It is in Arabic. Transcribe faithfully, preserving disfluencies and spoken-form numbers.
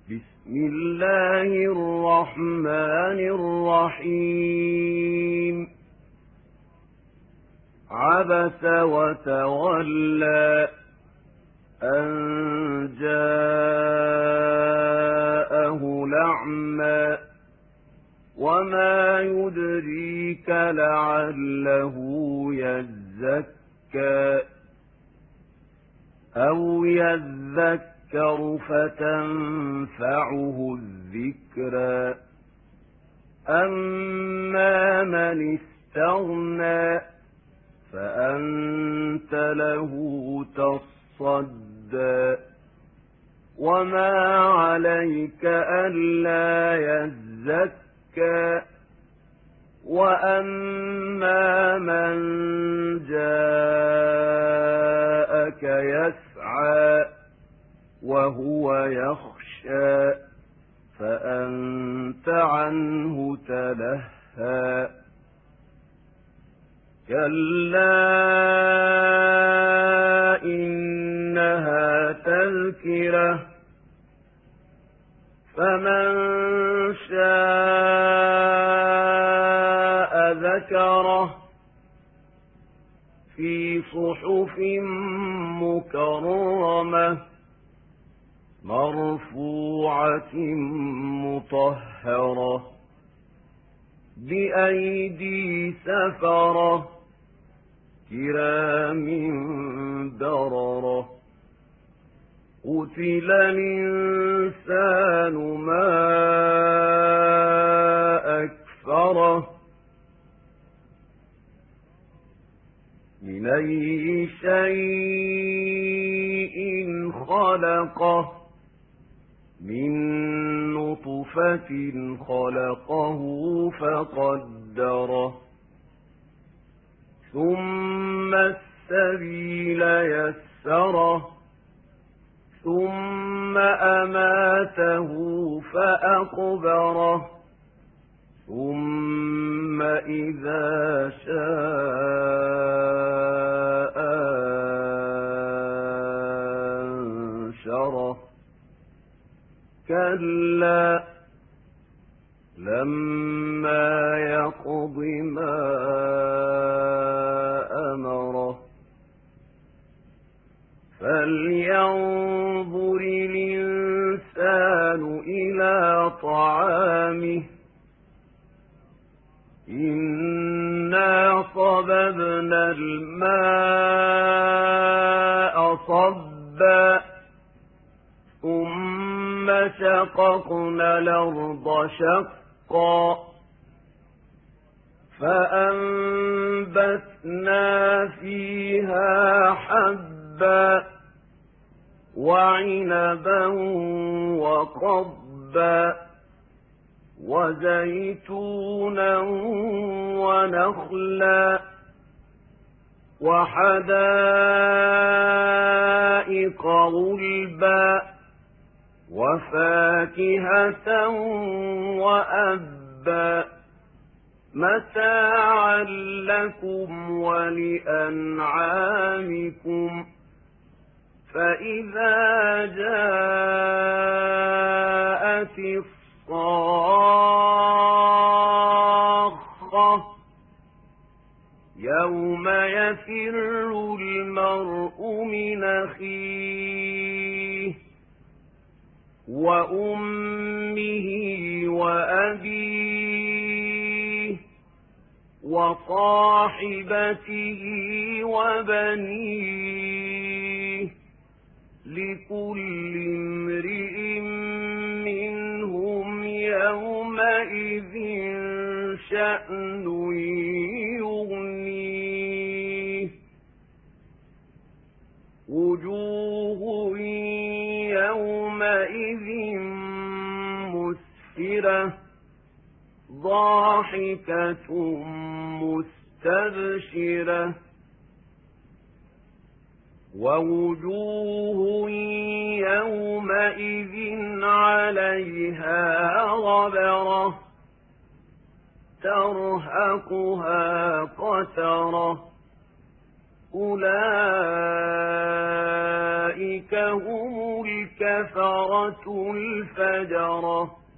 بسم الله الرحمن الرحيم عبس وتولى أن جاءه الأعمى وما يدريك لعله يزكى أو يذكر فتنفعه الذكرى أما من استغنى فأنت له تصدى وما عليك ألا يزكى وأما من جاءك يسعى وهو يخشى فأنت عنه تلهى كلا إنها تذكرة فمن شاء ذكره في صحف مكرمة مرفوعة مطهرة بأيدي سفرة كرام بررة قتل الإنسان ما أكفره من أي شيء خلقه من نطفة خلقه فقدره ثم السبيل يسره ثم أماته فأقبره ثم إذا شاء أنشره كلا لما يقض ما أمره فلينظر الإنسان إلى طعامه إنا صببنا الماء صبا ثم شققنا الأرض شقا فأنبتنا فيها حبا وعنبا وقضبا وزيتونا ونخلا وحدائق غلبا وفاكهة وأبا متاعا لكم ولأنعامكم فإذا جاءت الصاخة يوم يفر المرء من أخيه وأمه وأبيه وصاحبته وبنيه لكل امرئ منهم يومئذ شأن يغنيه وجوه يومئذ مسفرة ضاحكة مستبشرة ووجوه يومئذ عليها غبرة ترهقها قترة أولئك هم الكفرة الفجرة.